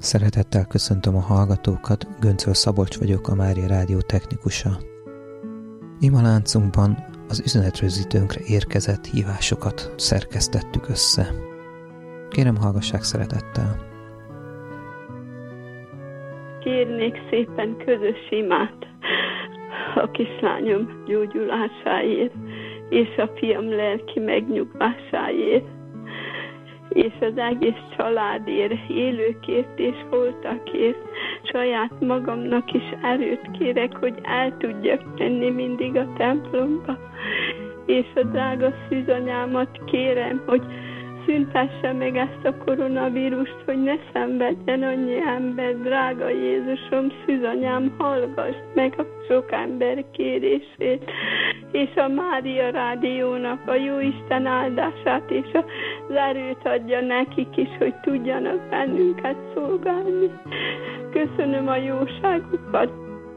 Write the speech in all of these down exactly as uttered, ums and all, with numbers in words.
Szeretettel köszöntöm a hallgatókat, Göncöl Szabolcs vagyok, a Mária Rádió technikusa. Imaláncunkban az üzenetrögzítőnkre érkezett hívásokat szerkesztettük össze. Kérem, hallgassák szeretettel! Kérnék szépen közös imát a kislányom gyógyulásáért, és a fiam lelki megnyugvásáért, és az egész családért, élőkért és holtakért. Saját magamnak is erőt kérek, hogy el tudjak menni mindig a templomba. És a drága szűzanyámat kérem, hogy szüntesse meg ezt a koronavírust, hogy ne szenvedjen annyi ember. Drága Jézusom, szűzanyám, hallgass meg a sok ember kérését, és a Mária Rádiónak a Jóisten áldását és az erőt adja nekik is, hogy tudjanak bennünket szolgálni. Köszönöm a jóságukat.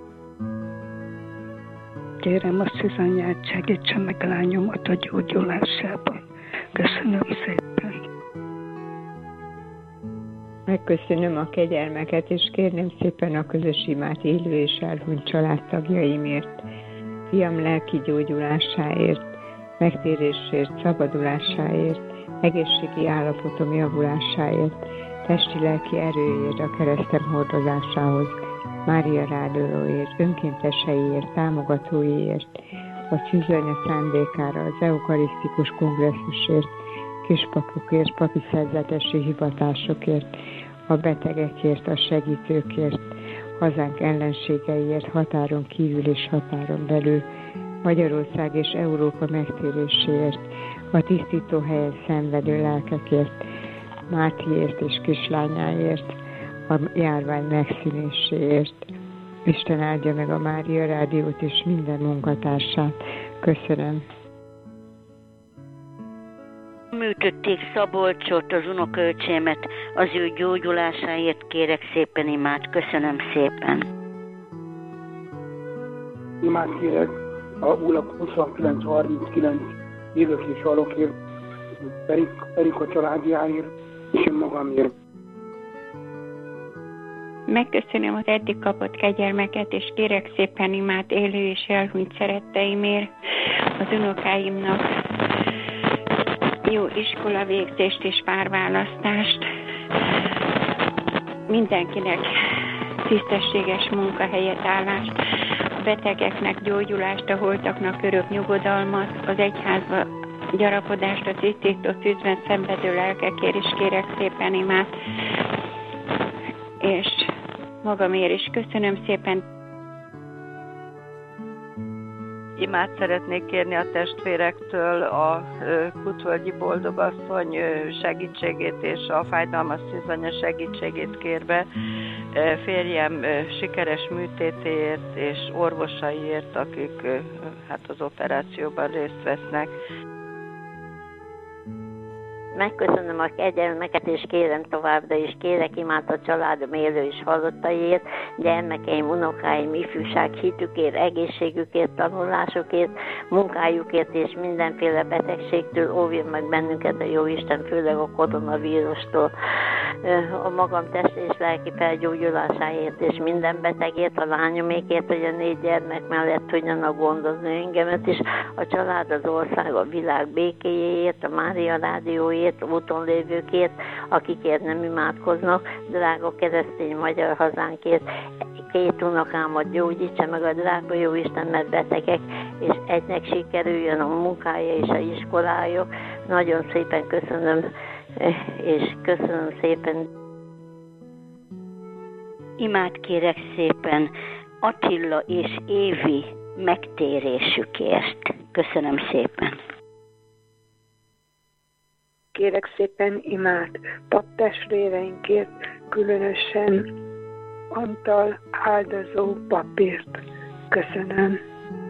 Kérem a szűzanyát, segítse meg lányomat a gyógyulásában. Köszönöm szépen. Megköszönöm a kegyelmeket, és kérném szépen a közös imát élő és elhunyt családtagjaimért, fiam lelki gyógyulásáért, megtérésért, szabadulásáért, egészségi állapotom javulásáért, testi-lelki erőért a keresztem hordozásához, Mária Rádióért, önkénteseiért, támogatóiért, a szűzanya szándékára, az eukarisztikus kongresszusért, kispapokért, papi szerzetesi hivatásokért, a betegekért, a segítőkért, hazánk ellenségeiért, határon kívül és határon belül, Magyarország és Európa megtéréséért, a tisztító helyen szenvedő lelkekért, Mátiért és kislányáért, a járvány megszűnéséért. Isten áldja meg a Mária Rádiót és minden munkatársát. Köszönöm. Műtötték Szabolcsot, az unokaöcsémet, az ő gyógyulásáért kérek szépen imát. Köszönöm szépen. Imát kérek a Ulak huszonkilenc harminckilenc élők és halokért, Erika családjáért és magamért. Megköszönöm az eddig kapott kegyelmeket, és kérek szépen imát élő és elhunyt szeretteimért, az unokáimnak jó iskolavégzést és párválasztást, mindenkinek tisztességes munkahelyet, állást, a betegeknek gyógyulást, a holtaknak örök nyugodalmat, az egyházba gyarapodást, a tisztító tűzben szenvedő lelkekért is kérek szépen imát, és magamért is köszönöm szépen. Imát szeretnék kérni a testvérektől, a Kutvölgyi Boldogasszony segítségét és a fájdalmas szűzanya segítségét kérve, férjem sikeres műtétéért és orvosaiért, akik hát az operációban részt vesznek. Megköszönöm a kegyelmeket, és kérem továbbra is, kérek imát a családom élő és halottaiért, gyermekeim, unokáim, ifjúság hitükért, egészségükért, tanulásukért, munkájukért és mindenféle betegségtől óvjon meg bennünket a Jóisten, főleg a koronavírustól. A magam test és lelki felgyógyulásáért és minden betegért, a lányomékért, hogy a négy gyermek mellett tudjanak gondozni engemet is, a család, az ország, a világ békéjéért, a Mária Rádióért, úton lévőkért, akikért nem imádkoznak, drága keresztény magyar hazánkért, két unokámat gyógyítsa meg a drága Jóisten, mert betegek, és egynek sikerüljön a munkája és a iskolájuk. Nagyon szépen köszönöm, és köszönöm szépen. Imát kérek szépen Attila és Évi megtérésükért. Köszönöm szépen. Kérek szépen imát paptestvéreinkért, különösen Antal áldozó papért. Köszönöm.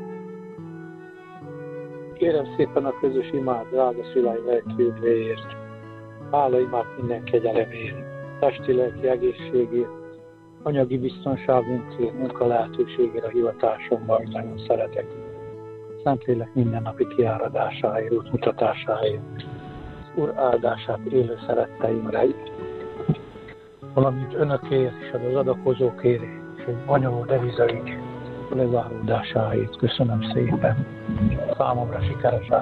Kérem szépen a közös imát drága szüleim lelki üdvéért. Hála imát minden kegyelemért, testi-lelki egészségért, anyagi biztonságunkért, munka lehetőségére a hivatásomban, hogy nagyon szeretek. Szentlélek mindennapi kiáradásáért, útmutatásáért, Úr áldását élő szeretteimre, valamint önökért és az adakozókért, és egy anyagó devizaügy lezáródásáért. Köszönöm szépen. Számomra sikeresen.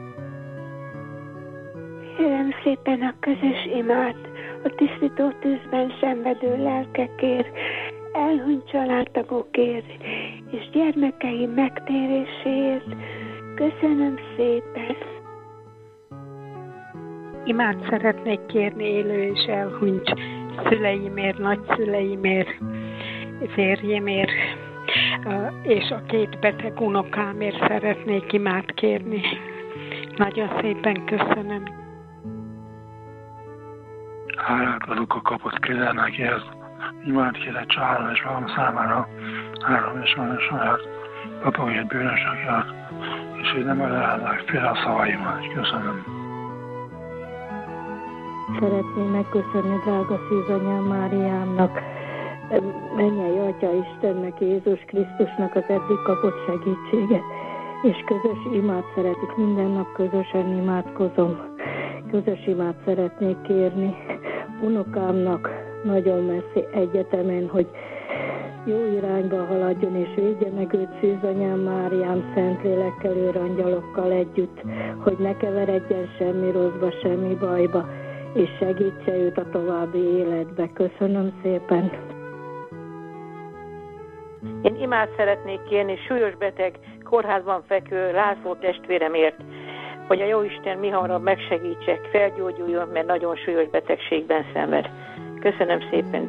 Kérem szépen a közös imát a tisztító tűzben szenvedő lelkekért, elhunyt családtagokért és gyermekeim megtéréséért. Köszönöm szépen. Imát szeretnék kérni élő és elhunyt szüleimért, nagyszüleimért, férjemért, és a két beteg unokámért szeretnék imát kérni. Nagyon szépen köszönöm. Hálát adok a kapott kegyelmekért. Imát kérek családom és magam számára, három és van saját papagért bűnösökért, és hogy nem elállnak fél a szavaimat. Köszönöm. Szeretném megköszönni drága szűzanyám Máriámnak, mennyei Atya Istennek, Jézus Krisztusnak az eddig kapott segítséget, és közös imát szeretik, minden nap közösen imádkozom. Közös imát szeretnék kérni unokámnak nagyon messzi egyetemen, hogy jó irányba haladjon, és védje meg őt szűzanyám Máriám Szentlélekkel, őrangyalokkal együtt, hogy ne keveredjen semmi rosszba, semmi bajba, és segítse őt a további életbe. Köszönöm szépen. Én imát szeretnék kérni súlyos beteg, kórházban fekvő László testvéremért, hogy a Jóisten mihamarabb megsegítse, felgyógyuljon, mert nagyon súlyos betegségben szenved. Köszönöm szépen.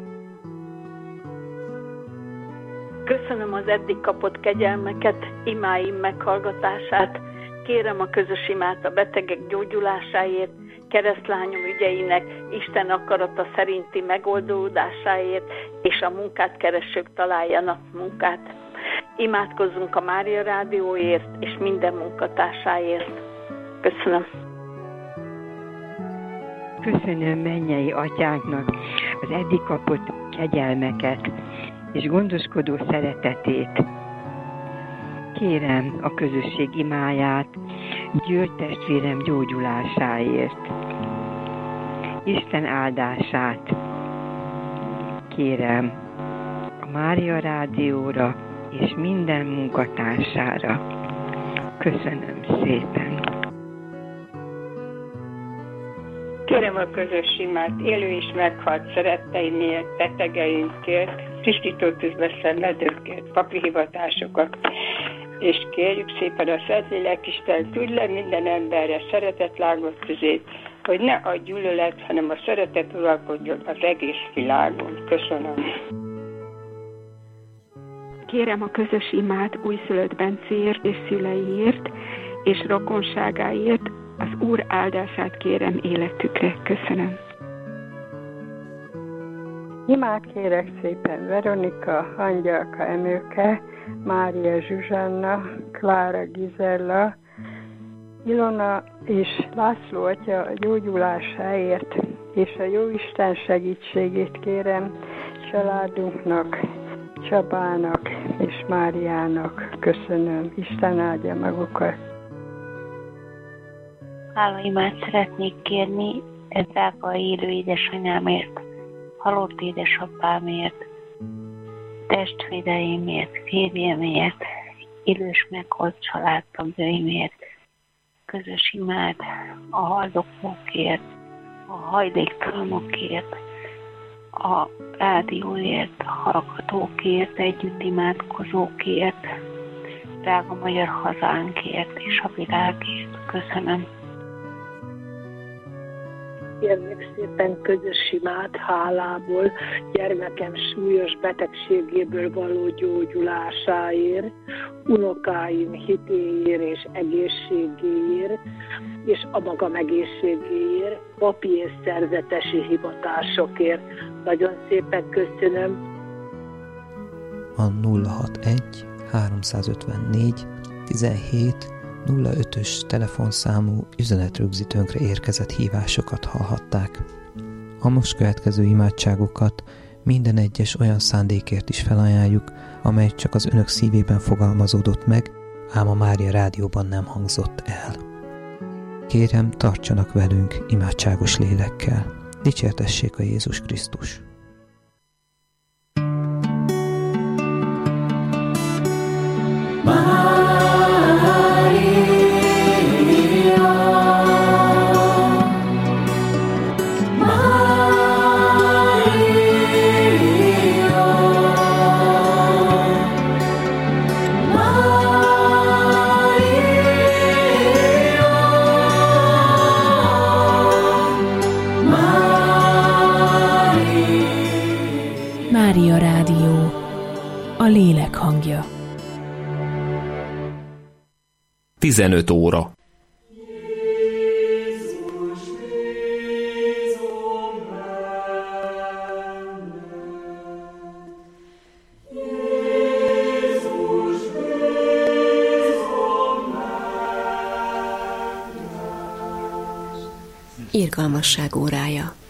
Köszönöm az eddig kapott kegyelmeket, imáim meghallgatását. Kérem a közös imát a betegek gyógyulásáért, keresztlányom ügyeinek Isten akarata szerinti megoldódásáért, és a munkát keresők találjanak munkát. Imádkozzunk a Mária Rádióért és minden munkatársáért. Köszönöm. Köszönöm mennyei atyánknak az eddig kapott kegyelmeket és gondoskodó szeretetét. Kérem a közösség imáját György testvérem gyógyulásáért. Isten áldását kérem a Mária Rádióra és minden munkatársára. Köszönöm szépen. Kérem a közös imát élő és meghalt szeretteimért, betegeinkért, tisztítótűzbe szenvedőkért, papi hivatásokat, és kérjük szépen a Szentlélek Isten küld minden emberre szeretetlángos tüzét, hogy ne a gyűlölet, hanem a szeretet uralkodjon az egész világon. Köszönöm. Kérem a közös imát újszülött Bencéért és szüleiért, és rokonságáért, az Úr áldását kérem életükre. Köszönöm. Imát kérek szépen Veronika, Angyalka Emőke, Mária Zsuzsanna, Klára Gizella, Ilona és László atya a gyógyulásáért, és a Jóisten segítségét kérem családunknak, Csabának és Máriának. Köszönöm. Isten áldja magukat. Hálaimát szeretnék kérni ez drága élő édesanyámért, halott édesapámért, testvéreimért, férjemért, idős meghalt családtagjaimért, közös imát a haldoklókért, a hajléktalanokért, a rádióért, a hallgatókért, együtt imádkozókért, drága magyar hazánkért és a világért. Köszönöm. Kérnék szépen közös imát hálából gyermekem súlyos betegségéből való gyógyulásáért, unokáim hitéért és egészségéért, és a magam egészségéért, papi és szerzetesi hivatásokért. Nagyon szépen köszönöm. A nulla hatvanegy háromszázötvennégy tizenhét nulla ötös telefonszámú üzenetrögzítőnkre érkezett hívásokat hallhatták. A most következő imádságokat minden egyes olyan szándékért is felajánljuk, amely csak az önök szívében fogalmazódott meg, ám a Mária Rádióban nem hangzott el. Kérem, tartsanak velünk imádságos lélekkel. Dicsértessék a Jézus Krisztus! Mária Rádió, a lélek hangja. tizenöt óra. Irgalmasság órája.